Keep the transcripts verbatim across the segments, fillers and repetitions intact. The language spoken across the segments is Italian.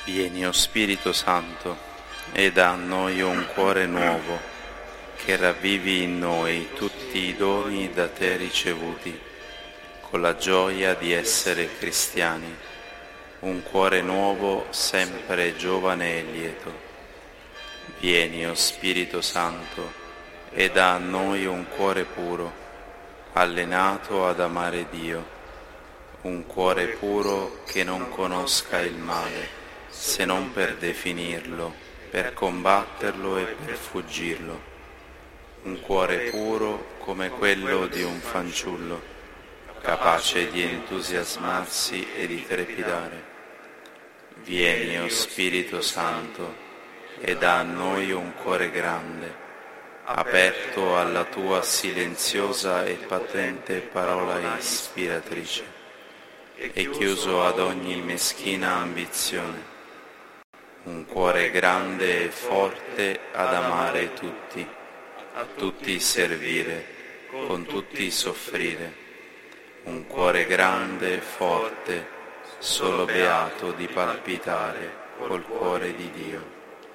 Vieni, o Spirito Santo, e dà a noi un cuore nuovo, che ravvivi in noi tutti i doni da te ricevuti, con la gioia di essere cristiani, un cuore nuovo sempre giovane e lieto. Vieni, o Spirito Santo, e dà a noi un cuore puro, allenato ad amare Dio, un cuore puro che non conosca il male, se non per definirlo, per combatterlo e per fuggirlo. Un cuore puro come quello di un fanciullo, capace di entusiasmarsi e di trepidare. Vieni, o Spirito Santo, e dà a noi un cuore grande, aperto alla tua silenziosa e patente parola ispiratrice, e chiuso ad ogni meschina ambizione. Un cuore grande e forte ad amare tutti, a tutti servire, con tutti soffrire. Un cuore grande e forte, solo beato di palpitare col cuore di Dio.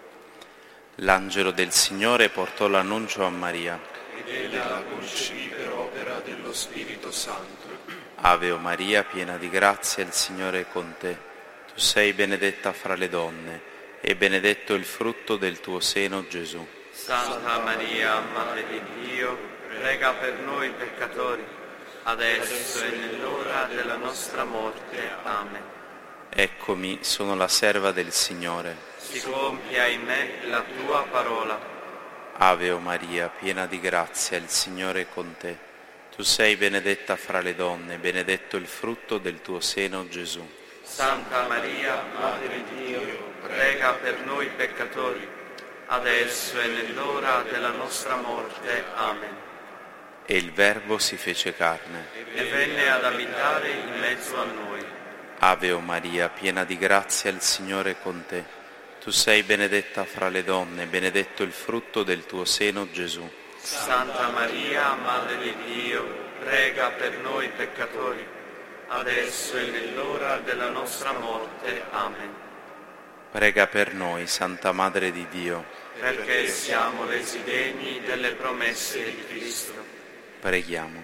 L'angelo del Signore portò l'annuncio a Maria. Ed ella la concepì per opera dello Spirito Santo. Ave o Maria, piena di grazia, il Signore è con te. Tu sei benedetta fra le donne, e benedetto il frutto del tuo seno, Gesù. Santa Maria, Madre di Dio, prega per noi peccatori, adesso e nell'ora della nostra morte. Amen. Eccomi, sono la serva del Signore. Si compia in me la tua parola. Ave o Maria, piena di grazia, il Signore è con te. Tu sei benedetta fra le donne, benedetto il frutto del tuo seno, Gesù. Santa Maria, Madre di Dio, prega per noi peccatori, adesso e nell'ora della nostra morte. Amen. E il Verbo si fece carne e venne ad abitare in mezzo a noi. Ave o Maria, piena di grazia, il Signore è con te. Tu sei benedetta fra le donne, benedetto il frutto del tuo seno, Gesù. Santa Maria, Madre di Dio, prega per noi peccatori, adesso e nell'ora della nostra morte. Amen. Prega per noi, Santa Madre di Dio, perché siamo resi degni delle promesse di Cristo. Preghiamo.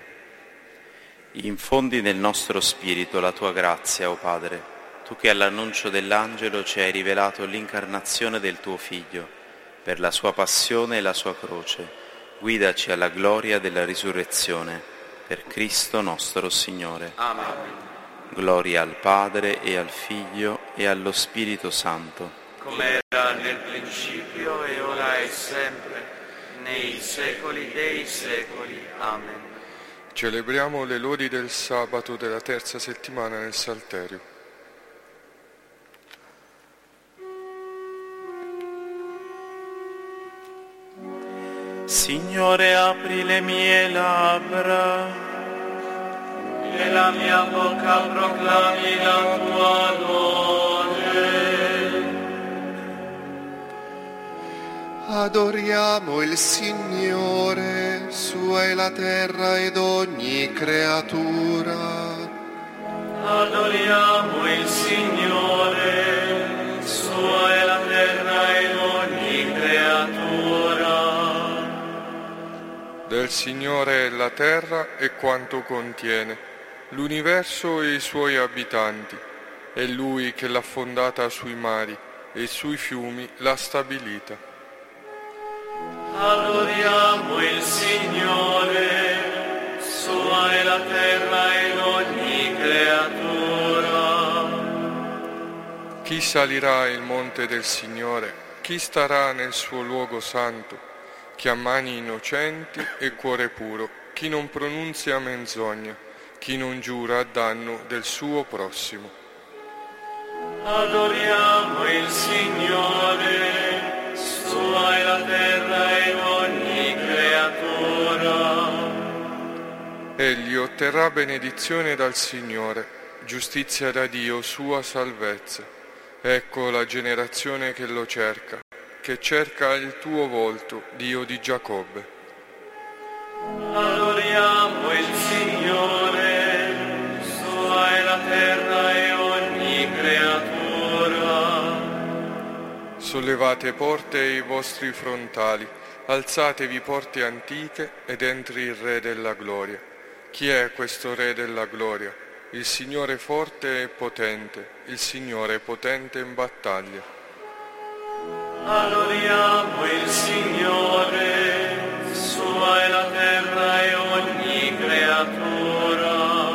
Infondi nel nostro spirito la tua grazia, o Padre, tu che all'annuncio dell'angelo ci hai rivelato l'incarnazione del tuo Figlio, per la sua passione e la sua croce. Guidaci alla gloria della risurrezione, per Cristo nostro Signore. Amen. Gloria al Padre e al Figlio e allo Spirito Santo. Come era nel principio e ora e sempre, nei secoli dei secoli. Amen. Celebriamo le lodi del sabato della terza settimana nel Salterio. Signore, apri le mie labbra e la mia bocca proclami la tua lode. Adoriamo il Signore, sua è la terra ed ogni creatura. Adoriamo il Signore, sua è la terra ed ogni creatura. Del Signore è la terra e quanto contiene, l'universo e i suoi abitanti. È Lui che l'ha fondata sui mari e sui fiumi l'ha stabilita. Adoriamo il Signore, sua è la terra ed ogni creatura. Chi salirà il monte del Signore? Chi starà nel suo luogo santo? Chi ha mani innocenti e cuore puro, chi non pronunzia menzogna, chi non giura a danno del suo prossimo. Adoriamo il Signore, sua è la terra ed ogni creatura. Egli otterrà benedizione dal Signore, giustizia da Dio, sua salvezza. Ecco la generazione che lo cerca, che cerca il tuo volto, Dio di Giacobbe. Adoriamo il Signore, sua è la terra e ogni creatura. Sollevate porte i vostri frontali, alzatevi porte antiche ed entri il Re della gloria. Chi è questo Re della gloria? Il Signore forte e potente, il Signore potente in battaglia. Adoriamo il Signore, sua è la terra e ogni creatura.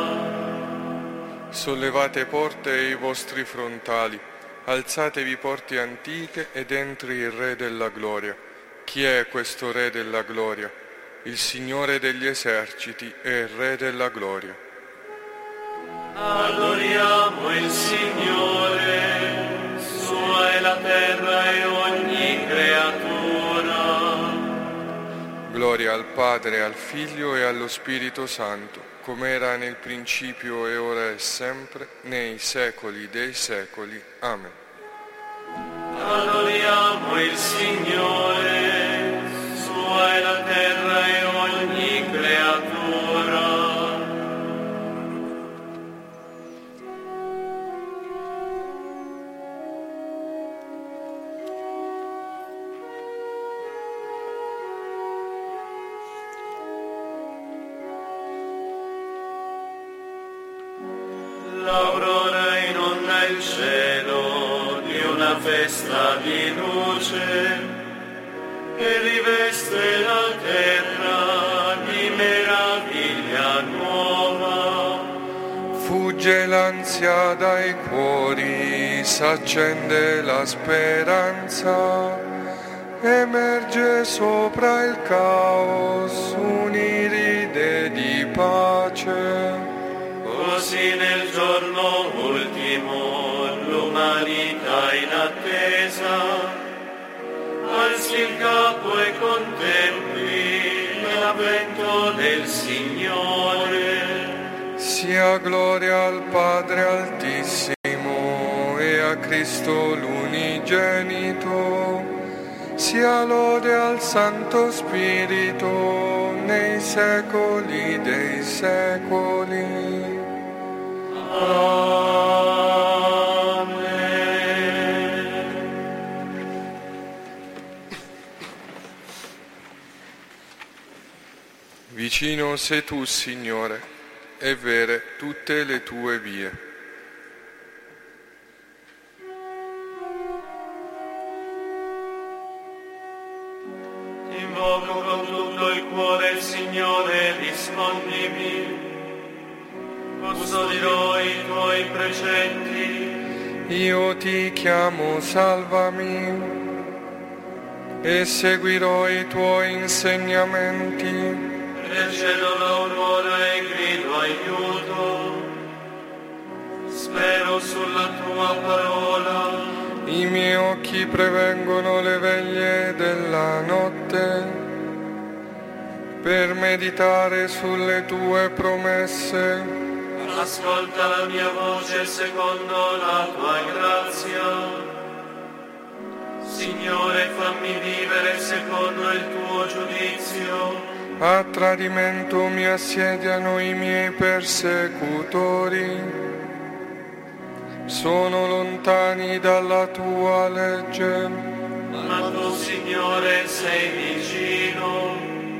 Sollevate porte i vostri frontali, alzatevi porte antiche ed entri il Re della gloria. Chi è questo Re della gloria? Il Signore degli eserciti e il Re della gloria. Adoriamo il Signore, sua è la terra e ogni creatura. Gloria al Padre, al Figlio e allo Spirito Santo, come era nel principio e ora e sempre, nei secoli dei secoli. Amen. Adoriamo il Signore, sua è la terra e ogni creatura. L'aurora inonda il cielo di una festa di luce che riveste la terra di meraviglia nuova. Fugge l'ansia dai cuori, s'accende la speranza, emerge sopra il caos un'iride di pace. Così nel giorno ultimo l'umanità in attesa alzi il capo e contempli l'avvento del Signore. Sia gloria al Padre Altissimo e a Cristo l'Unigenito, sia lode al Santo Spirito nei secoli dei secoli. Vicino sei tu, Signore, e vere tutte le tue vie. Ti invoco con tutto il cuore, Signore, rispondimi. Custodirò i tuoi precetti. Io ti chiamo, salvami, e seguirò i tuoi insegnamenti. Precedo l'aurora e grido aiuto. Spero sulla tua parola. I miei occhi prevengono le veglie della notte per meditare sulle tue promesse. Ascolta la mia voce secondo la tua grazia. Signore, fammi vivere secondo il tuo giudizio. A tradimento mi assediano i miei persecutori. Sono lontani dalla tua legge. Ma tu, Signore, sei vicino.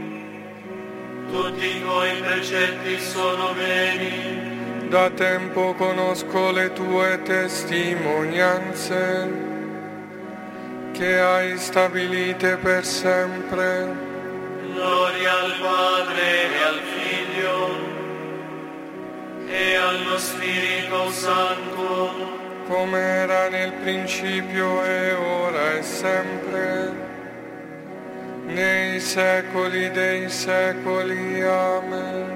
Tutti i tuoi precetti sono veri. Da tempo conosco le tue testimonianze, che hai stabilite per sempre. Gloria al Padre e al Figlio e allo Spirito Santo, come era nel principio e ora e sempre, nei secoli dei secoli. Amen.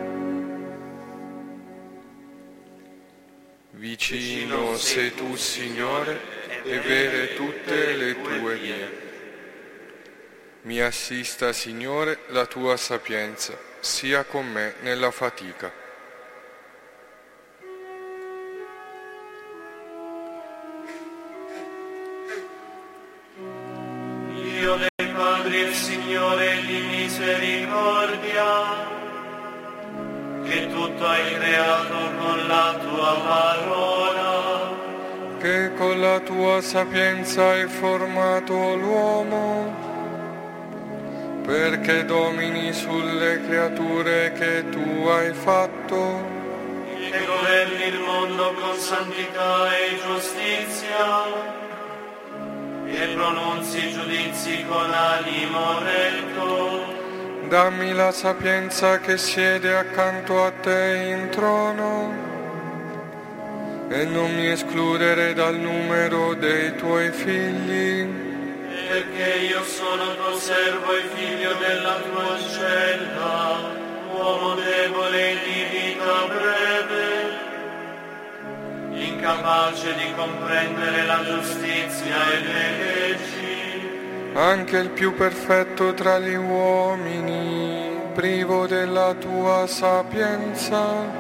Vicino sei tu, Signore, e vere tutte le tue vie. Mi assista, Signore, la tua sapienza, sia con me nella fatica. Dio dei Padri e Signore di misericordia, che tutto hai creato con la tua parola. che con la tua sapienza hai formato l'uomo, perché domini sulle creature che tu hai fatto, che governi il mondo con santità e giustizia, e pronunzi giudizi con animo retto. Dammi la sapienza che siede accanto a te in trono, e non mi escludere dal numero dei tuoi figli, perché io sono tuo servo e figlio della tua ancella, uomo debole e di vita breve, incapace di comprendere la giustizia e le leggi. Anche il più perfetto tra gli uomini, privo della tua sapienza,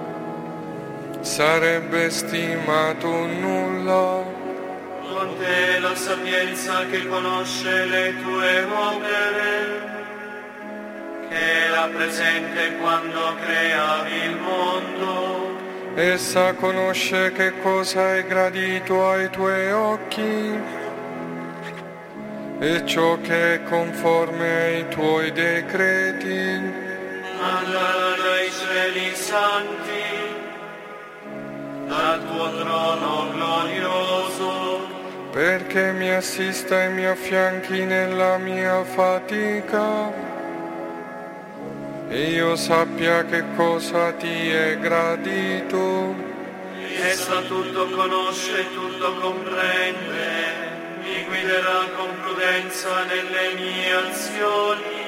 sarebbe stimato nulla. Con te la sapienza che conosce le tue opere, che era presente quando creavi il mondo. Essa conosce che cosa è gradito ai tuoi occhi e ciò che è conforme ai tuoi decreti. Mandala dai cieli santi, dal tuo trono glorioso, perché mi assista e mi affianchi nella mia fatica, e io sappia che cosa ti è gradito. essa tutto conosce, tutto comprende, mi guiderà con prudenza nelle mie azioni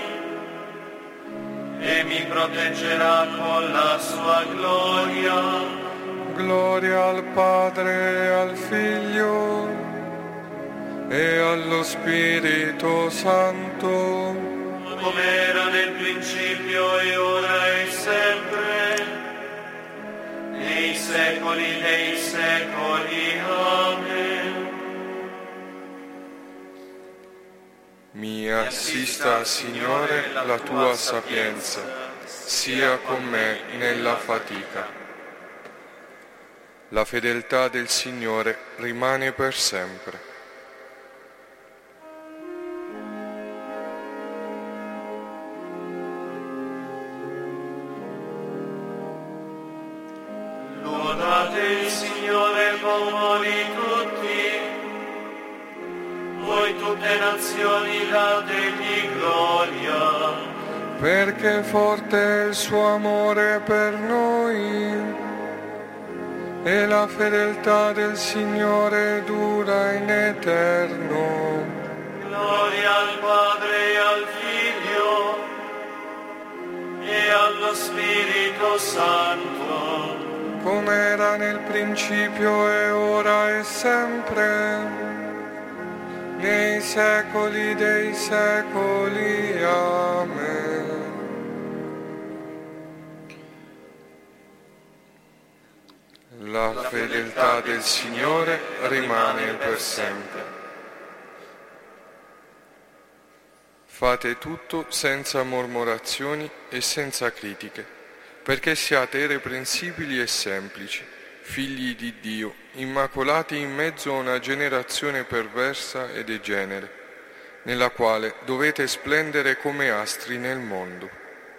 e mi proteggerà con la sua gloria. Gloria al Padre e al Figlio e allo Spirito Santo, come era nel principio e ora e sempre, nei secoli dei secoli. Amen. Mi assista, Signore, la tua sapienza, sia con me nella fatica. La fedeltà del Signore rimane per sempre. Lodate il Signore, popoli tutti, voi tutte nazioni dategli gloria. Perché forte è il suo amore per noi, e la fedeltà del Signore dura in eterno. Gloria al Padre e al Figlio e allo Spirito Santo, come era nel principio e ora e sempre, nei secoli dei secoli. Amen. La fedeltà del Signore rimane per sempre. Fate tutto senza mormorazioni e senza critiche, perché siate irreprensibili e semplici, figli di Dio, immacolati in mezzo a una generazione perversa e degenere, nella quale dovete splendere come astri nel mondo.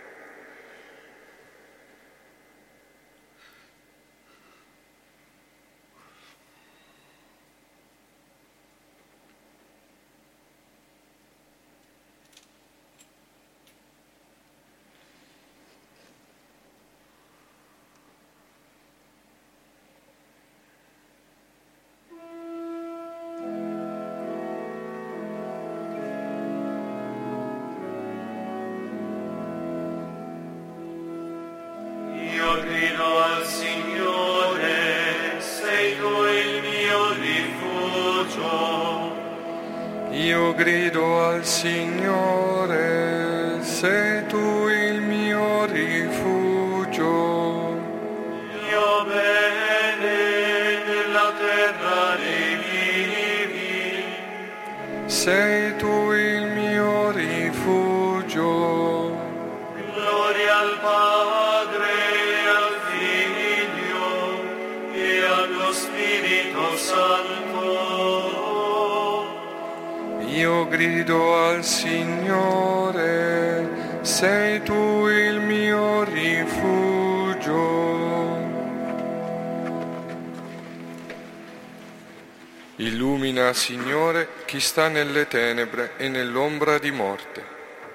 Io grido al Signore, sei tu il mio rifugio. Io grido al Signore, sei tu il mio rifugio. Io bene nella terra dei vivi. Sei tu il mio rifugio. Gloria al Padre e al Figlio e allo Spirito Santo. Io grido al Signore, sei tu il mio rifugio. Illumina, Signore, chi sta nelle tenebre e nell'ombra di morte.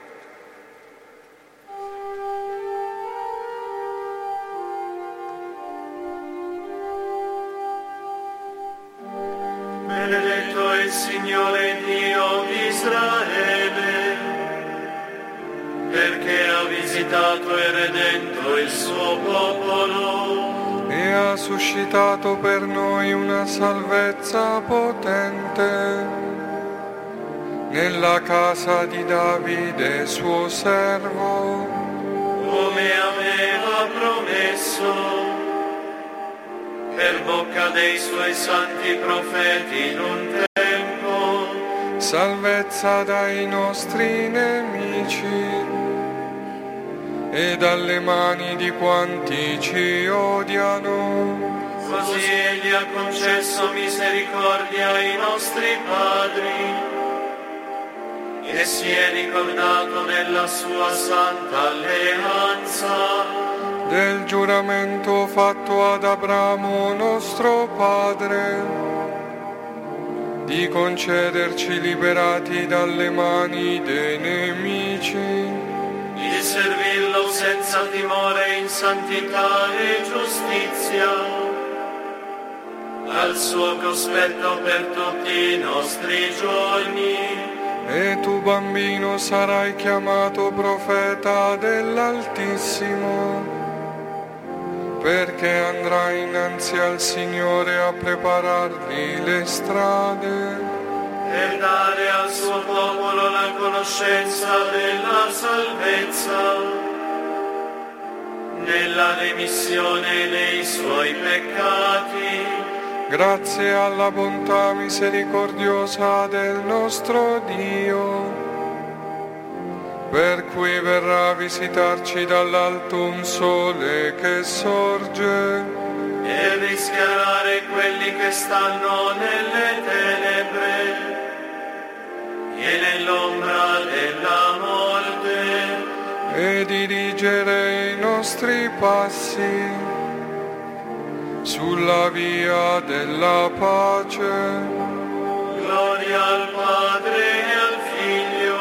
Benedetto è il Signore Dio di Israele, perché ha visitato e redento il suo popolo e ha suscitato per noi una salvezza potente nella casa di Davide suo servo, come aveva promesso per bocca dei suoi santi profeti in un tempo. Salvezza dai nostri nemici e dalle mani di quanti ci odiano. Così Egli ha concesso misericordia ai nostri padri e si è ricordato nella sua santa alleanza del giuramento fatto ad Abramo nostro padre, di concederci liberati dalle mani dei nemici, di servirlo senza timore in santità e giustizia, al suo cospetto per tutti i nostri giorni. E tu, bambino, sarai chiamato profeta dell'Altissimo, perché andrai innanzi al Signore a preparargli le strade, per dare al suo popolo la conoscenza della salvezza, nella remissione dei suoi peccati, grazie alla bontà misericordiosa del nostro Dio, per cui verrà a visitarci dall'alto un sole che sorge e rischiarare quelli che stanno nelle tenebre e nell'ombra della morte, e dirigere i nostri passi sulla via della pace. Gloria al Padre e al Figlio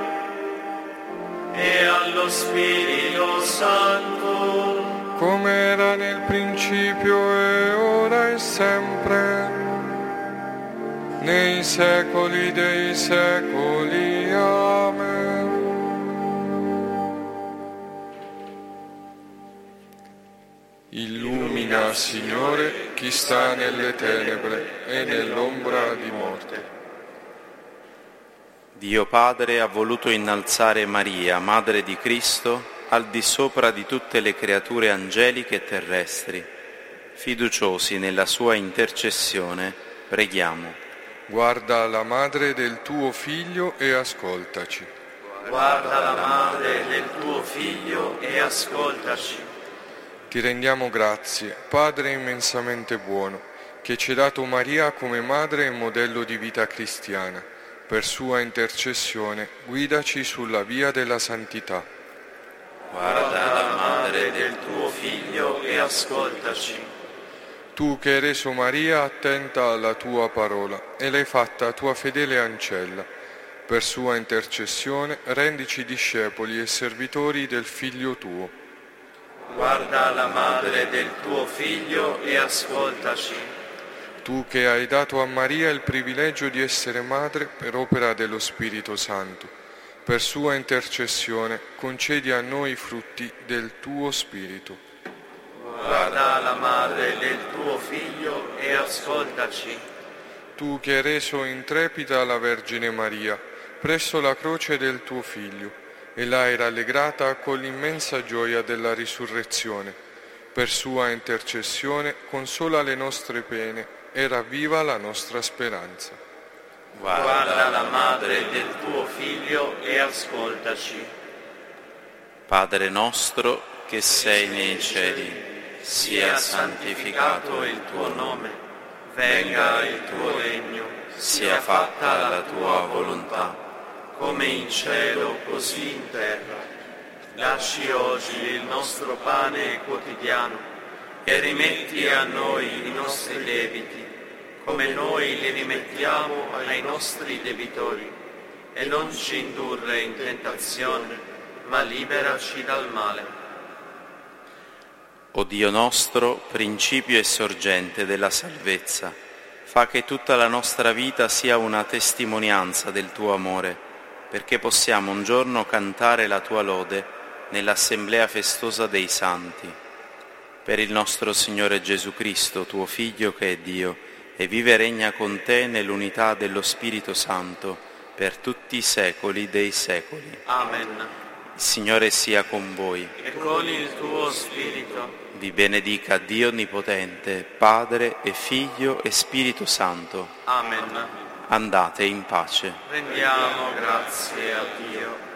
e allo Spirito Santo, come era nel principio e ora e sempre, nei secoli dei secoli. Amen. Illumina, Signore, chi sta nelle tenebre e nell'ombra di morte. Dio Padre ha voluto innalzare Maria, Madre di Cristo, al di sopra di tutte le creature angeliche e terrestri. Fiduciosi nella sua intercessione, preghiamo. Guarda la madre del tuo Figlio e ascoltaci. Guarda la madre del tuo Figlio e ascoltaci. Ti rendiamo grazie, Padre immensamente buono, che ci hai dato Maria come madre e modello di vita cristiana. Per sua intercessione, guidaci sulla via della santità. Guarda la madre del tuo Figlio e ascoltaci. Tu che hai reso Maria attenta alla tua parola e l'hai fatta tua fedele ancella, per sua intercessione rendici discepoli e servitori del Figlio tuo. Guarda la madre del tuo Figlio e ascoltaci. Tu che hai dato a Maria il privilegio di essere madre per opera dello Spirito Santo, per sua intercessione concedi a noi i frutti del tuo Spirito. Guarda la madre del tuo Figlio e ascoltaci. Tu che hai reso intrepida la Vergine Maria presso la croce del tuo Figlio e l'hai rallegrata con l'immensa gioia della risurrezione, per sua intercessione consola le nostre pene e ravviva la nostra speranza. Guarda la madre del tuo Figlio e ascoltaci. Padre nostro che sei nei cieli, sia santificato il tuo nome, venga il tuo regno, sia fatta la tua volontà, come in cielo così in terra. Dacci oggi il nostro pane quotidiano e rimetti a noi i nostri debiti, come noi li rimettiamo ai nostri debitori, e non ci indurre in tentazione, ma liberaci dal male. O Dio nostro, principio e sorgente della salvezza, fa che tutta la nostra vita sia una testimonianza del tuo amore, perché possiamo un giorno cantare la tua lode nell'assemblea festosa dei santi. Per il nostro Signore Gesù Cristo, tuo Figlio che è Dio, e vive e regna con te nell'unità dello Spirito Santo, per tutti i secoli dei secoli. Amen. Il Signore sia con voi. E con il tuo Spirito. Vi benedica Dio Onnipotente, Padre e Figlio e Spirito Santo. Amen. Andate in pace. Rendiamo grazie a Dio.